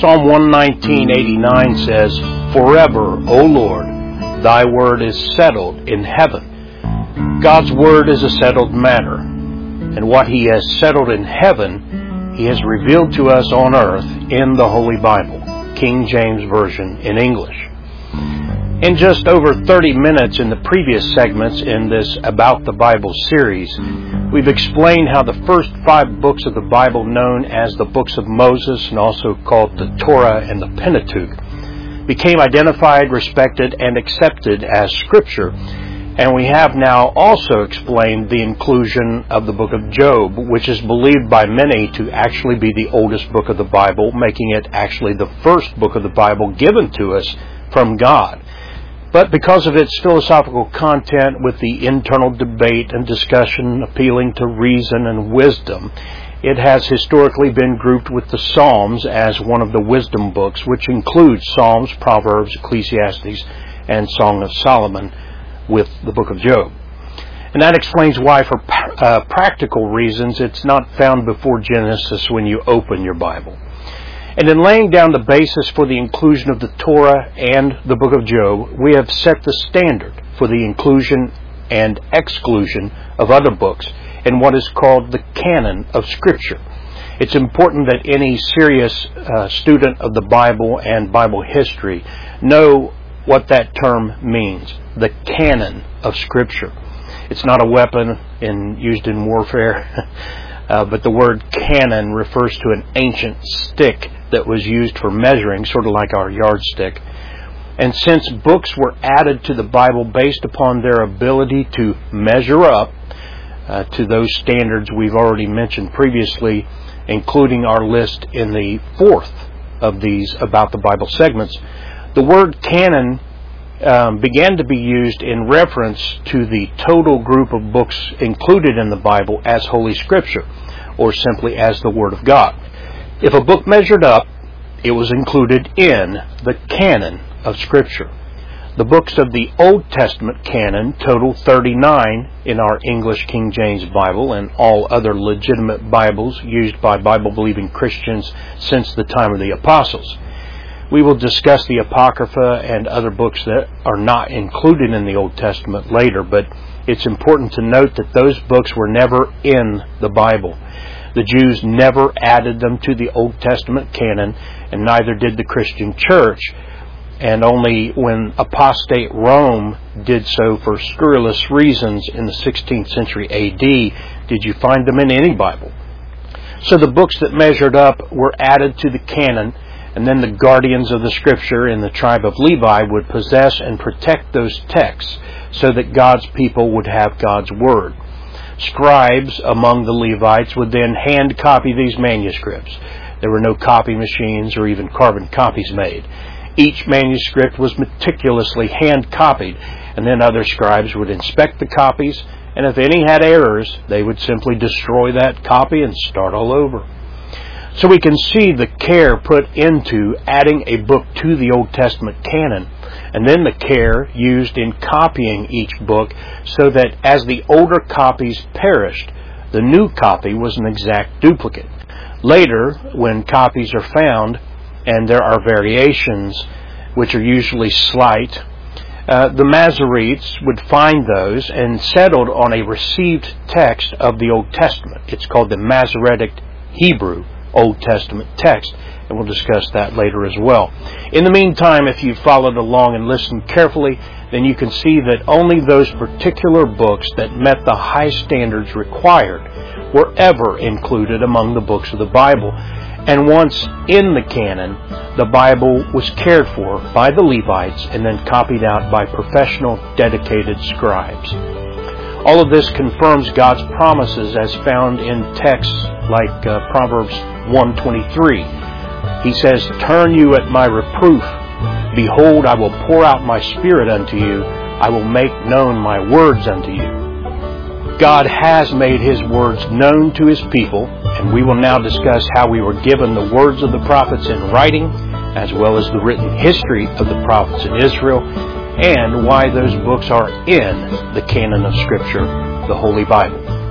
Psalm 119:89 says, "Forever, O Lord, thy word is settled in heaven." God's word is a settled matter, and what he has settled in heaven, he has revealed to us on earth in the Holy Bible, King James Version in English. In just over 30 minutes in the previous segments in this About the Bible series, we've explained how the first 5 books of the Bible, known as the books of Moses and also called the Torah and the Pentateuch, became identified, respected, and accepted as Scripture. And we have now also explained the inclusion of the book of Job, which is believed by many to actually be the oldest book of the Bible, making it actually the first book of the Bible given to us from God. But because of its philosophical content, with the internal debate and discussion appealing to reason and wisdom, it has historically been grouped with the Psalms as one of the wisdom books, which includes Psalms, Proverbs, Ecclesiastes, and Song of Solomon, with the book of Job. And that explains why, for practical reasons, it's not found before Genesis when you open your Bible. And in laying down the basis for the inclusion of the Torah and the book of Job, we have set the standard for the inclusion and exclusion of other books in what is called the canon of Scripture. It's important that any serious student of the Bible and Bible history know what that term means, the canon of Scripture. It's not a weapon used in warfare, but the word canon refers to an ancient stick that was used for measuring, sort of like our yardstick. And since books were added to the Bible based upon their ability to measure up to those standards we've already mentioned previously, including our list in the 4th of these About the Bible segments, the word canon began to be used in reference to the total group of books included in the Bible as Holy Scripture, or simply as the Word of God. If a book measured up, it was included in the canon of Scripture. The books of the Old Testament canon total 39 in our English King James Bible and all other legitimate Bibles used by Bible-believing Christians since the time of the Apostles. We will discuss the Apocrypha and other books that are not included in the Old Testament later, but it's important to note that those books were never in the Bible. The Jews never added them to the Old Testament canon, and neither did the Christian Church, and only when apostate Rome did so for scurrilous reasons in the 16th century A.D. did you find them in any Bible. So the books that measured up were added to the canon, and then the guardians of the Scripture in the tribe of Levi would possess and protect those texts so that God's people would have God's Word. Scribes among the Levites would then hand copy these manuscripts. There were no copy machines or even carbon copies made. Each manuscript was meticulously hand copied, and then other scribes would inspect the copies, and if any had errors, they would simply destroy that copy and start all over. So we can see the care put into adding a book to the Old Testament canon, and then the care used in copying each book so that as the older copies perished, the new copy was an exact duplicate. Later, when copies are found, and there are variations, which are usually slight, the Masoretes would find those and settled on a received text of the Old Testament. It's called the Masoretic Hebrew Old Testament text, and we'll discuss that later as well. In the meantime, if you followed along and listened carefully, then you can see that only those particular books that met the high standards required were ever included among the books of the Bible. And once in the canon, the Bible was cared for by the Levites and then copied out by professional, dedicated scribes. All of this confirms God's promises as found in texts like Proverbs 1:23. He says, "Turn you at my reproof. Behold, I will pour out my Spirit unto you. I will make known my words unto you." God has made His words known to His people, and we will now discuss how we were given the words of the prophets in writing, as well as the written history of the prophets in Israel, and why those books are in the canon of Scripture, the Holy Bible.